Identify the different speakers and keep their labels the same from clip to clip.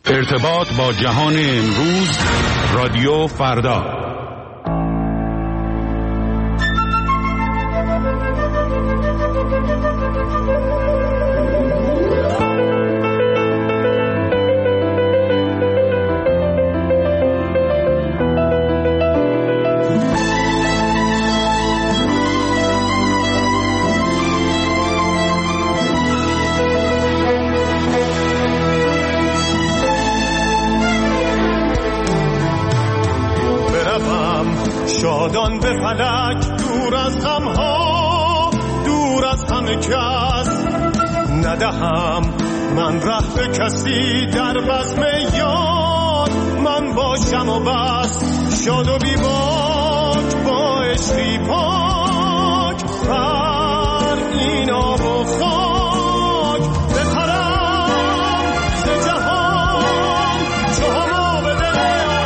Speaker 1: ارتباط با جهان امروز، رادیو فردا.
Speaker 2: شادان به فلک، دور از غمها، دور از همه کس، ندهم من ره به کسی، در بزم یار من باشم و بس. شاد و بی باک با عشقی پاک، بر این آب و خاک بپرم ز جهان، چو هما به دل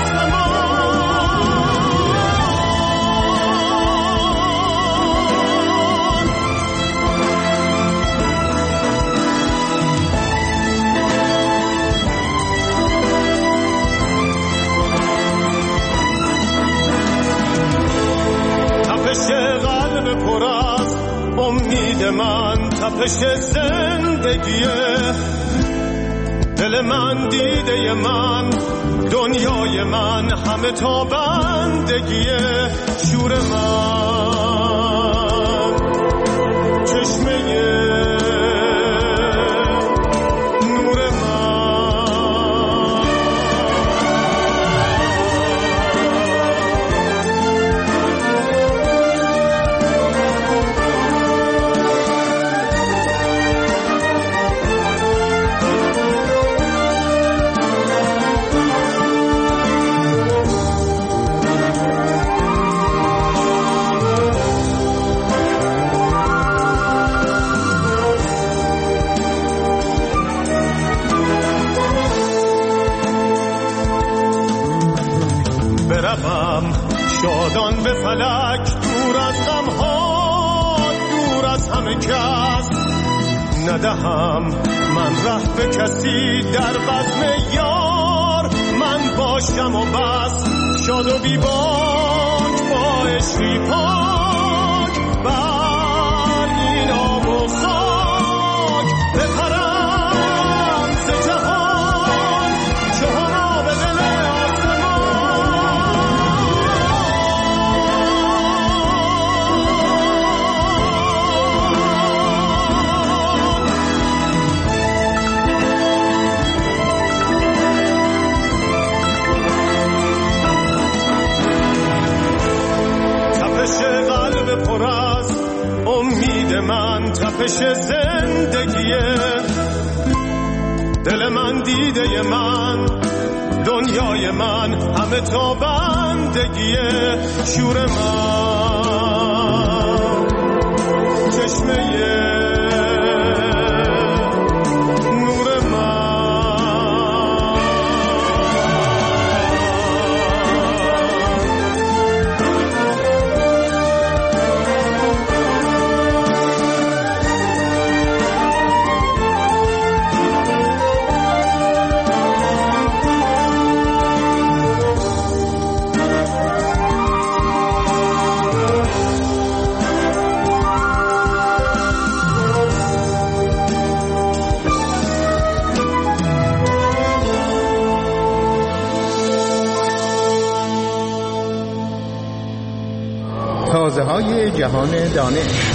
Speaker 2: امید من، تپش زندگیه، دل من دیده من، دنیای من، همه تا بندگیه. شور من چشمه نور شادان به فلک، دور از غمها، دور از همه کس، ندهم من ره به کسی، در بزم یار من باشم و بس. شاد و بی باک با عشقی پاک، بر این آب و خاک بپرم ز جهان، چو هما به دل پر از امید من، تپش زندگیه، دل من دیده من، دنیای من، همه تا بندگیه. شور من چشمه نور من
Speaker 3: تازه‌های جهان دانش.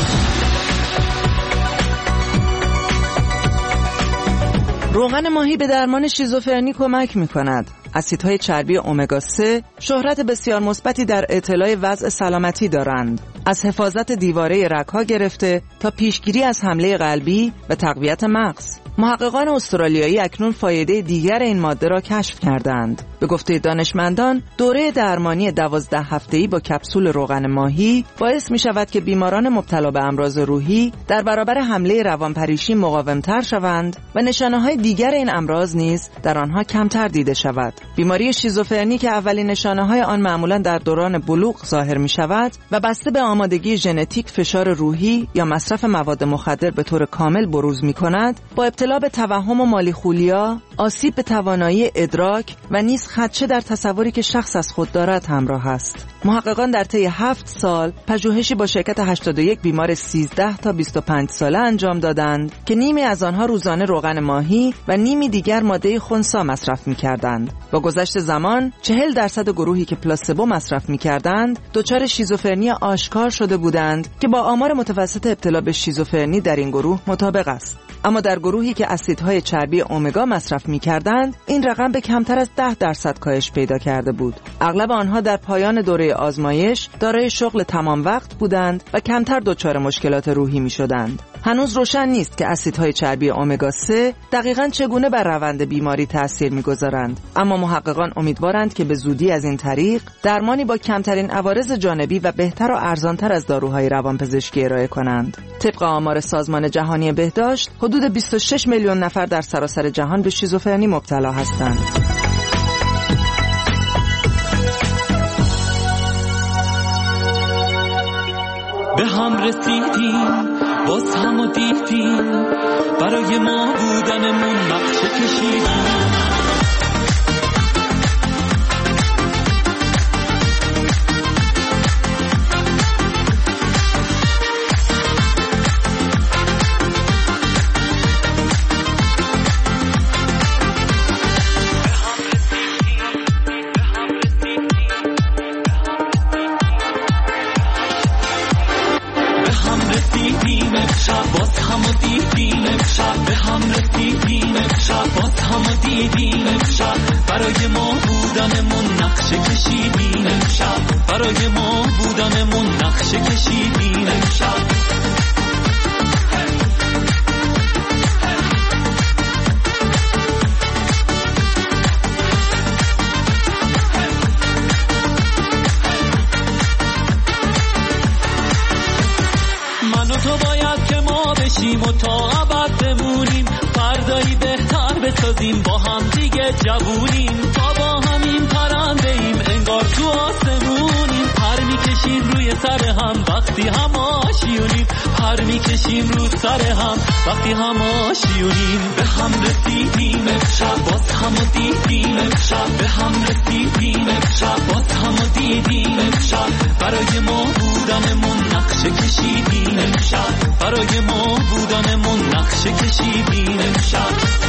Speaker 4: روغن ماهی به درمان شیزوفرنی کمک می‌کند. اسیدهای چربی امگا 3 شهرت بسیار مثبتی در اطلاع وضع سلامتی دارند. از حفاظت دیواره رگ‌ها گرفته تا پیشگیری از حمله قلبی و تقویت مغز. محققان استرالیایی اکنون فایده دیگر این ماده را کشف کردند. به گفته دانشمندان، دوره درمانی 12 هفته‌ای با کپسول روغن ماهی باعث می شود که بیماران مبتلا به امراض روحی در برابر حمله روانپریشی مقاوم‌تر شوند و نشانه‌های دیگر این امراض نیز در آنها کمتر دیده شود. بیماری شیزوفرنی که اولین نشانه‌های آن معمولاً در دوران بلوغ ظاهر می شود و بسته به آمادگی ژنتیک، فشار روحی یا مصرف مواد مخدر به طور کامل بروز می کند، با ابتلا ابتلا به توهم و مالیخولیا، آسیب به توانایی ادراک و نیز خدشه در تصوری که شخص از خود دارد همراه است. محققان در طی 7 سال پژوهشی با شرکت 81 بیمار 13 تا 25 ساله انجام دادند که نیمی از آنها روزانه روغن ماهی و نیمی دیگر ماده خنثی مصرف می‌کردند. با گذشت زمان 40% گروهی که پلاسبو مصرف می‌کردند دچار شیزوفرنی آشکار شده بودند که با آمار متوسط ابتلا به شیزوفرنی در این گروه مطابق است. اما در گروهی که اسیدهای چربی امگا مصرف می‌کردند این رقم به کمتر از 10% کاهش پیدا کرده بود. اغلب آنها در پایان دوره آزمایش دارای شغل تمام وقت بودند و کمتر دچار مشکلات روحی می‌شدند. هنوز روشن نیست که اسیدهای چربی امگا 3 دقیقاً چگونه بر روند بیماری تأثیر می‌گذارند، اما محققان امیدوارند که به زودی از این طریق درمانی با کمترین عوارض جانبی و بهتر و ارزانتر از داروهای روانپزشکی ارائه کنند. طبق آمار سازمان جهانی بهداشت، حدود 26 میلیون نفر در سراسر جهان به شیزوفرنی مبتلا هستند.
Speaker 5: به هم رسیدیم، باز هم دیدیم، برای ما بودنمون نقشه کشیدیم. برای ما بودنمون نقشه کشیدیم امشب، برای ما بودنمون نقشه کشیدیم امشب. من و تو باید که ما بشیم و تا ابد بمونیم، فردایی بهتر بسازیم، با هم دیگه جوونیم، تا با همین پرنده ایم انگار تو آسمونیم. پر میکشیم روی سر هم وقتی هم آشیونیم، پر میکشیم رو سر هم وقتی هم آشیونیم. به هم رسیدیم امشب، باز هم دیدیم امشب، به هم رسیدیم امشب، باز هم دیدیم امشب. برای ما بودنمون نقشه کشیدیم امشب، برای ما بودنمون نقشه کشیدیم امشب.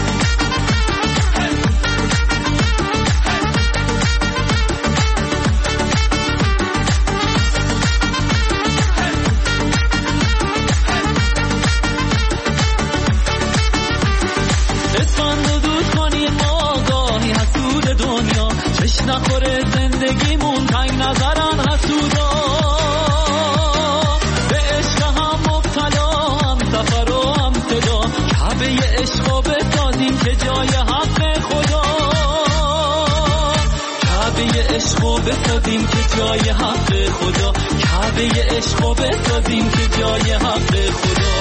Speaker 5: نخوره زندگیمون تنگ نظرن حسودا، به عشق هم مبتلا، هم سفر و هم صدا، کعبه عشقو بسازیم که جای حق خدا، کعبه عشقو بسازیم که جای حق خدا، کعبه عشقو بسازیم که جای حق خدا.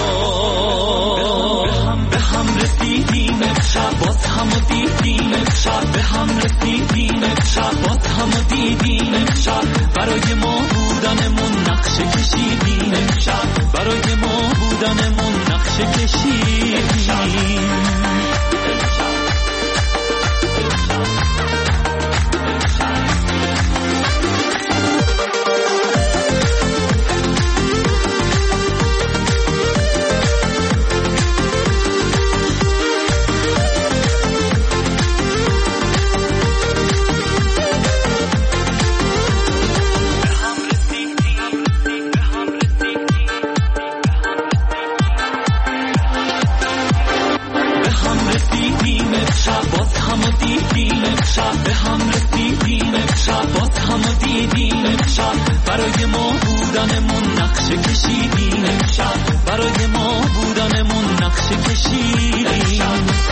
Speaker 5: به هم رسیدیم امشب، باز هم دیدیم امشب، به هم رسیدیم امشب، باز هم دیدیم امشب. برای ما بودنمون نقشه کشیدیم امشب، برای ما بودنمون نقشه کشیدیم امشب. برای ما بودنمون نقشه کشیدیم امشب، برای ما بودنمون نقشه کشیدیم.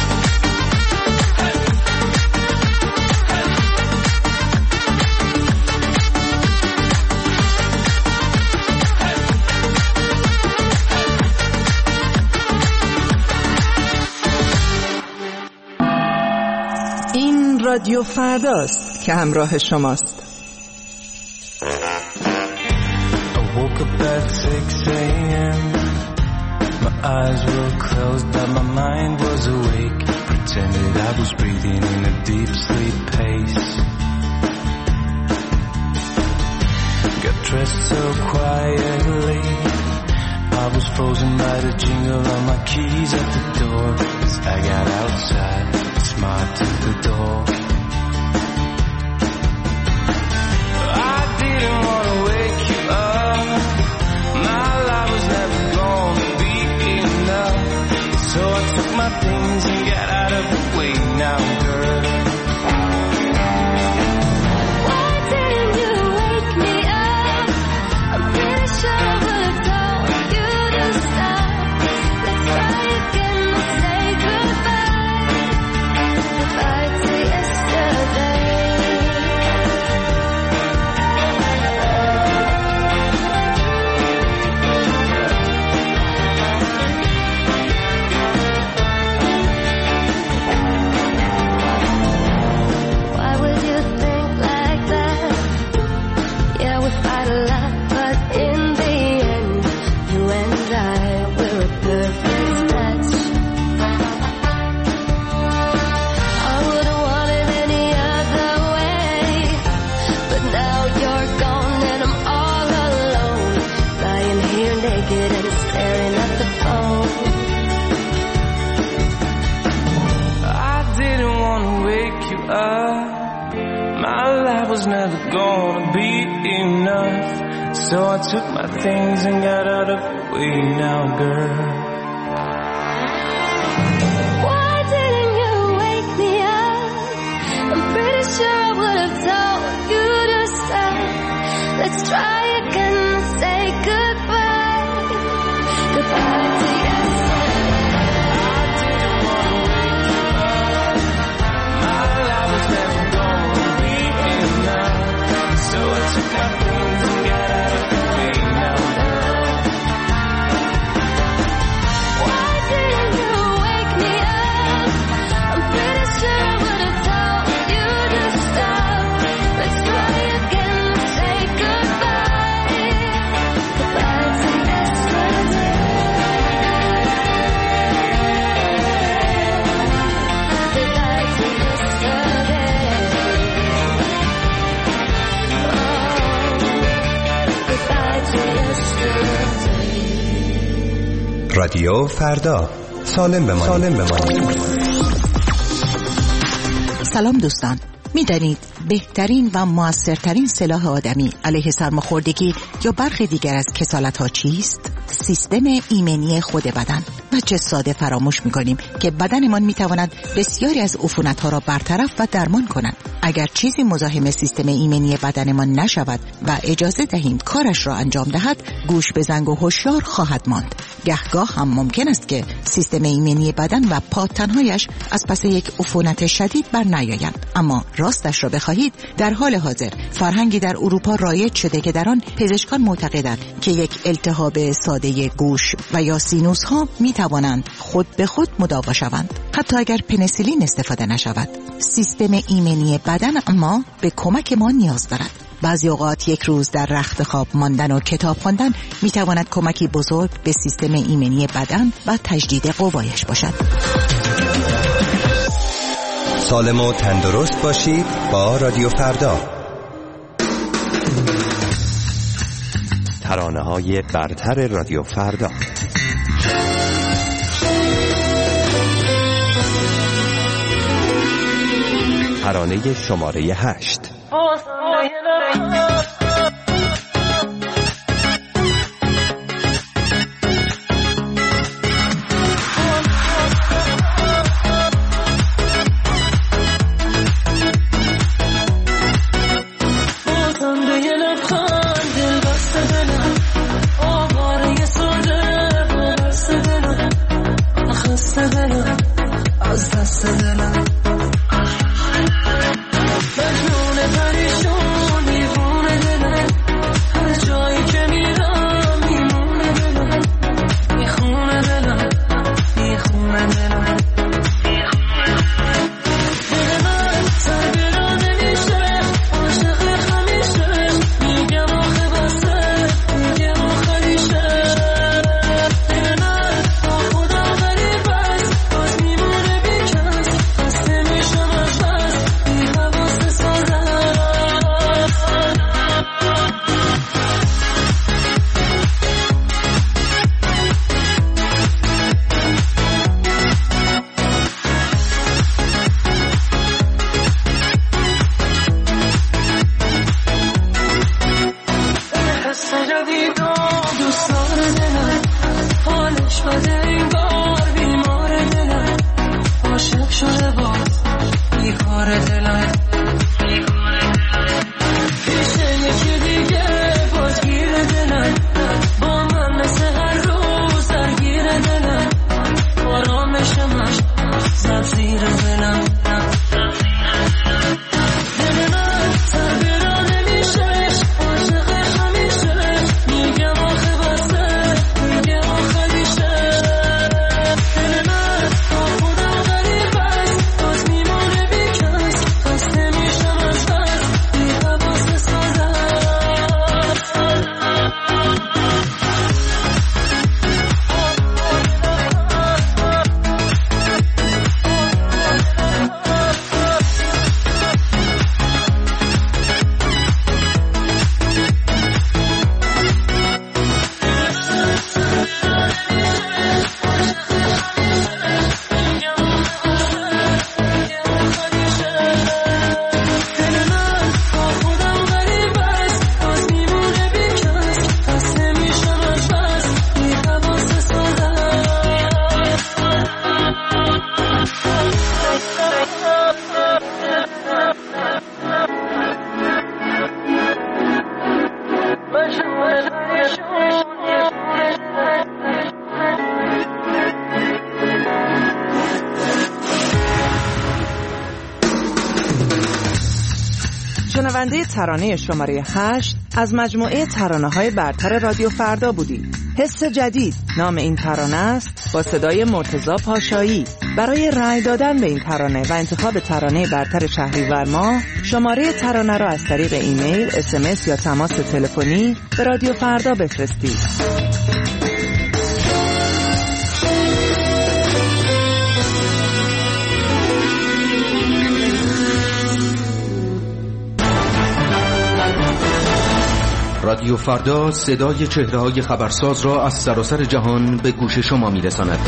Speaker 4: این رادیو فرداست که همراه شماست.
Speaker 6: Woke up at 6 a.m. My eyes were closed but my mind was awake. pretended I was breathing in a deep sleep pace. Got dressed so quietly, I was frozen by the jingle of my keys at the door. As I got outside, smiled to the door. I didn't want to wake you up. My life was never gonna be enough. So I took my things and got out of the way now, girl.
Speaker 7: Why didn't you wake me up? I'm pretty sure I would've told you to stop. Let's try again, let's say goodbye. Goodbye to yesterday. Why would you think like that? Yeah, we fight a lot, but in the end, you and I, we're a perfect match. I wouldn't want it any other way, but now you're gone and I'm all alone, lying here naked and staring at the phone.
Speaker 6: I didn't want to wake you up. My life was never gonna be enough. So I took my things and got out of the way now, girl.
Speaker 7: Why didn't you wake me up? I'm pretty sure I would've told you to stop. Let's try again, let's say goodbye. Goodbye to
Speaker 6: My life was never gonna be enough. So I took my things and got out of the way now, girl.
Speaker 7: Why didn't you wake me up? I'm pretty sure I would've told you to stop. Let's try again, let's say goodbye. Goodbye to yesterday. Goodbye to yesterday. Goodbye to yesterday.
Speaker 8: رادیو فردا، سالم بمانید.
Speaker 9: سلام دوستان، می‌دانید بهترین و موثرترین سلاح آدمی علیه سرماخوردگی یا برخی دیگر از کسالت‌ها چیست؟ سیستم ایمنی خود بدن. و چه ساده فراموش می‌کنیم که بدنمان می‌تواند بسیاری از عفونت‌ها را برطرف و درمان کند. اگر چیزی مزاحم سیستم ایمنی بدنمان نشود و اجازه دهیم کارش را انجام دهد، گوش به زنگ و هوشیار خواهد ماند. گهگاه هم ممکن است که سیستم ایمنی بدن و پاتن‌هایش از پس یک عفونت شدید بر نیایند. اما راستش را بخواهید، در حال حاضر فرهنگی در اروپا رایج شده که در آن پزشکان معتقدند که یک التهاب ساده گوش و یا سینوس ها می توانند خود به خود مداوا شوند، حتی اگر پنیسیلین استفاده نشود. سیستم ایمنی بدن اما به کمک ما نیاز دارد. بعضی اوقات یک روز در رخت خواب ماندن و کتاب خواندن می تواند کمکی بزرگ به سیستم ایمنی بدن و تجدید قوایش باشد.
Speaker 8: سالم و تندرست باشید با رادیو فردا. ترانه‌های برتر رادیو فردا. ترانه شماره 8.
Speaker 7: مجنون پریشون دیوونه
Speaker 5: میخوره دلم پیشه یکی دیگه باز گیر دلم با من مثل هر روز درگیر دلم آرامشمش زد زیر دلم دل من تغییرا نمیشه عاشق همیشه میگم آخه بسته میگه آخه بیشه دل من با خودم غریب است باز میمونه بیکس خسته میشم از بس بی حواس سازم
Speaker 4: شنونده ترانه شماره 8 از مجموعه ترانه‌های برتر رادیو فردا بودید. حس جدید نام این ترانه است با صدای مرتضی پاشایی. برای رأی دادن به این ترانه و انتخاب ترانه برتر شهریور ماه شماره ترانه را از طریق ایمیل، SMS یا تماس تلفنی به رادیو فردا بفرستید.
Speaker 10: رادیو فردا صدای چهره‌های خبرساز را از سراسر جهان به گوش شما می‌رساند.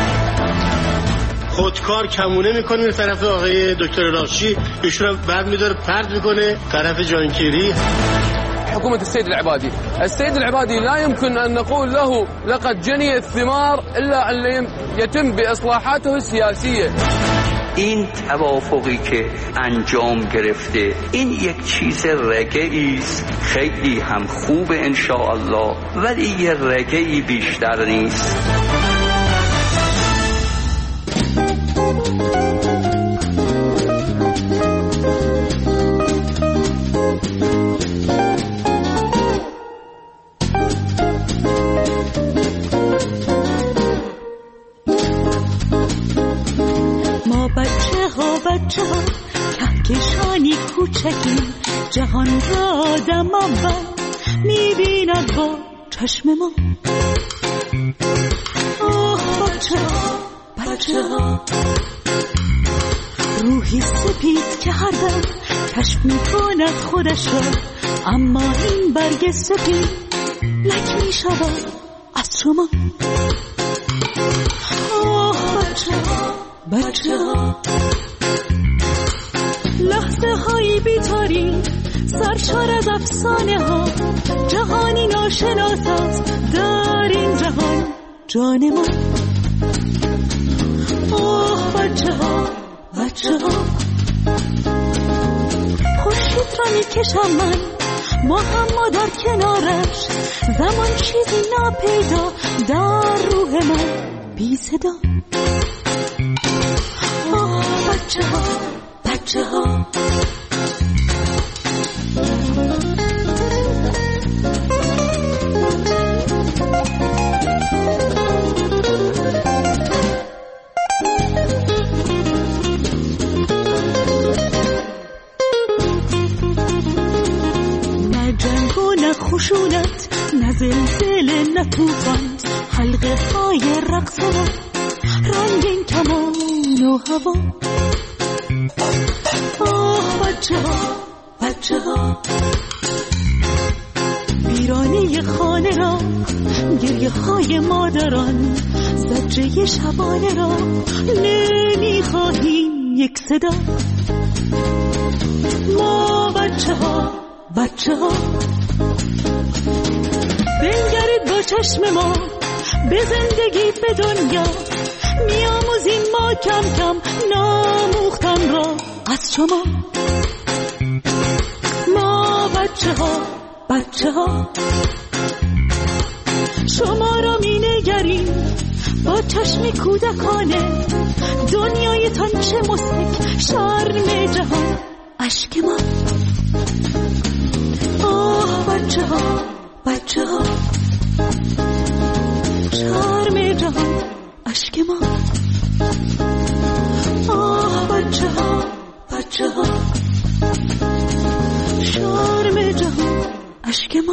Speaker 2: خودکار کمونه میکنه به طرف آقای دکتر راشی، ایشون هم بعد میداره پرد میکنه طرف جانکیری.
Speaker 11: حكومة السيد العبادي لا يمكن أن نقول له لقد جني الثمار إلا أن يتم بإصلاحاته السياسية.
Speaker 12: این توافقی که انجام گرفته این یک چیز رگه‌ای است، خیلی هم خوب انشاءالله، ولی یه رگه‌ای بیشتر نیست.
Speaker 13: بچه ها کهکشانی کوچکی جهان را آدم اول میبیند با چشم ما. آه بچه ها روحی سپید که هر دم کشف میکند خودش را، اما این برگ سپید لک میشود از شما. آه بچه ها لحظه هایی بی‌تاریخ سرشار از افسانه ها، جهانی ناشناس است در این جهان جان ما. آه بچه ها خورشید را میکشم من، ما در کنارش، زمان چیزی ناپیدا در روح من بی صدا. آه بچه ها نه جنگ و نه خشونت، نه زلزله نه طوفان، حلقه های رقص و رنگین کمان و هوا. آه بچه ها ویرانه خانه را، گریه های مادران، زجه شبانه را نمیخواهیم یک صدا. ما بچه ها بنگرید با چشم ما به زندگی به دنیا، میاموزیم ما کم کم ناموختن را از شما. ما بچه ها شما را می نگریم با چشم کودکانه، دنیایتان چه مضحک، شرم جهان اشک ما. آه بچه ها شرم جهان اشک ما. آه بچه ها شرم جهان اشک ما.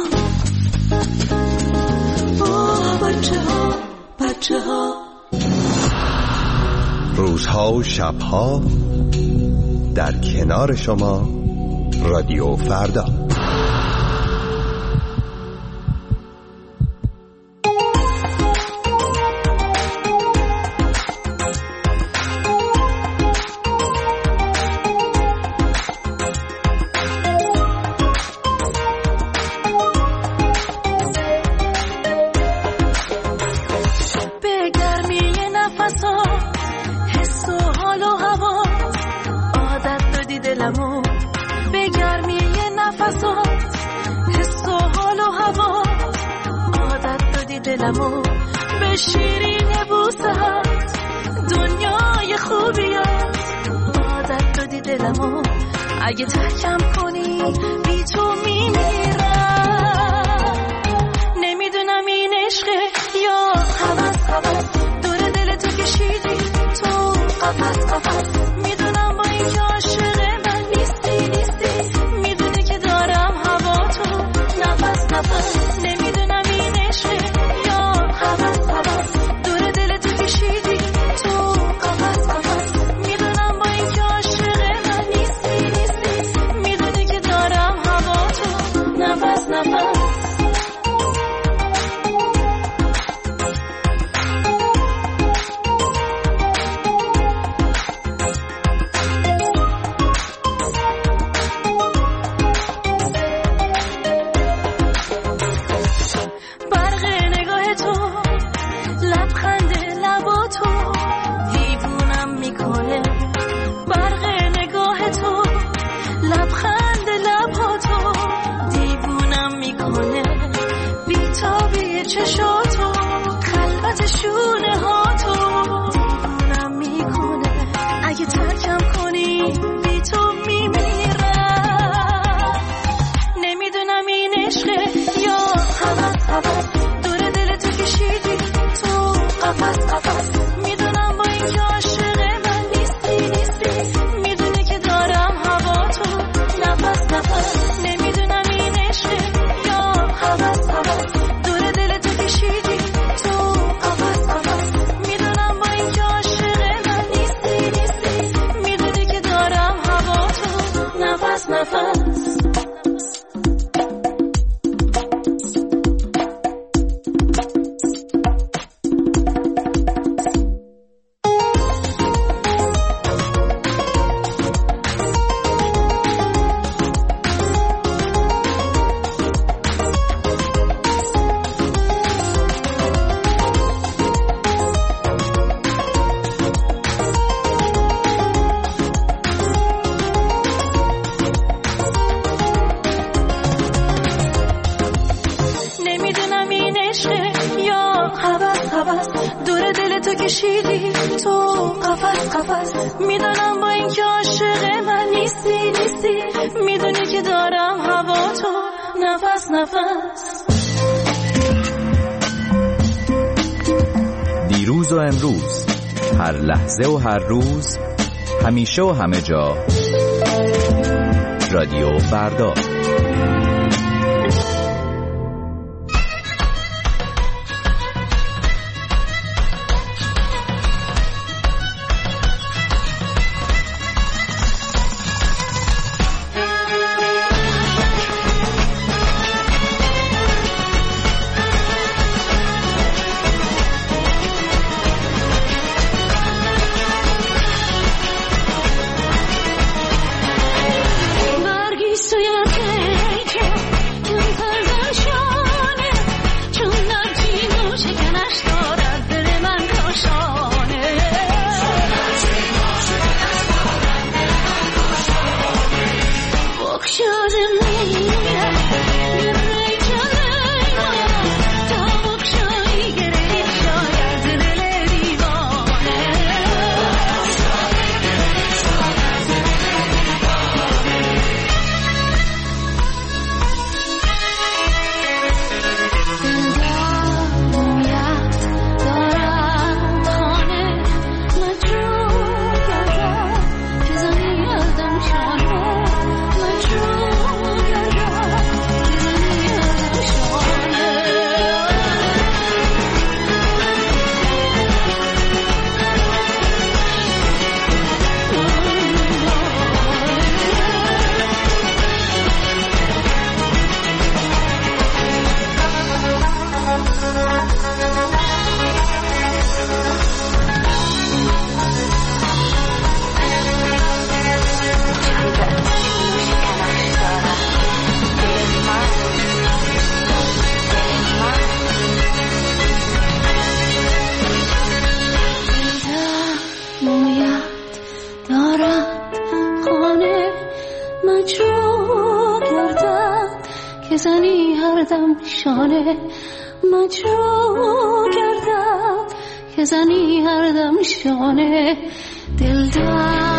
Speaker 13: آه بچه ها
Speaker 8: روزها و شبها در کنار شما رادیو فردا.
Speaker 13: به شیرین بوسهات دنیای خوبیات عادت دادی دلمو، اگه ترکم کنی بی تو میمیرم. نمیدونم این عشقه یا هوس، دور دل تو کشیدی تو قفس. میدونم با این که عاشق من نیستی، میدونی که دارم هوا تو نفس. نمیدونم این عشقه دور دل تو کشیدی تو قفس. میدونم با این که عاشق من نیستی، میدونی که دارم هوا تو نفس. چشاتو خلوت شونه هاتو دیوونم میکنه، اگه ترکم کنی بی تو میمیرم. نمیدونم این عشقه یا هوس، دور دل تو کشیدی تو قفس. میدونم با این که عاشق من نیستی، میدونی که دارم هوا تو نفس. نمیدونم این عشقه یا هوس، میدونم با این که عاشق من نیستی، میدونی که دارم هوا تو نفس. دور دل تو کشیدی تو قفس. میدونم با این که عاشق من نیستی، میدونی که دارم هوا تو نفس.
Speaker 14: دیروز و امروز، هر لحظه و هر روز، همیشه و همه جا، رادیو فردا.
Speaker 13: برگی سوی مجروح کردم که زنی هر دم شانه مجروح کردم که زنی هر دم شانه دلدار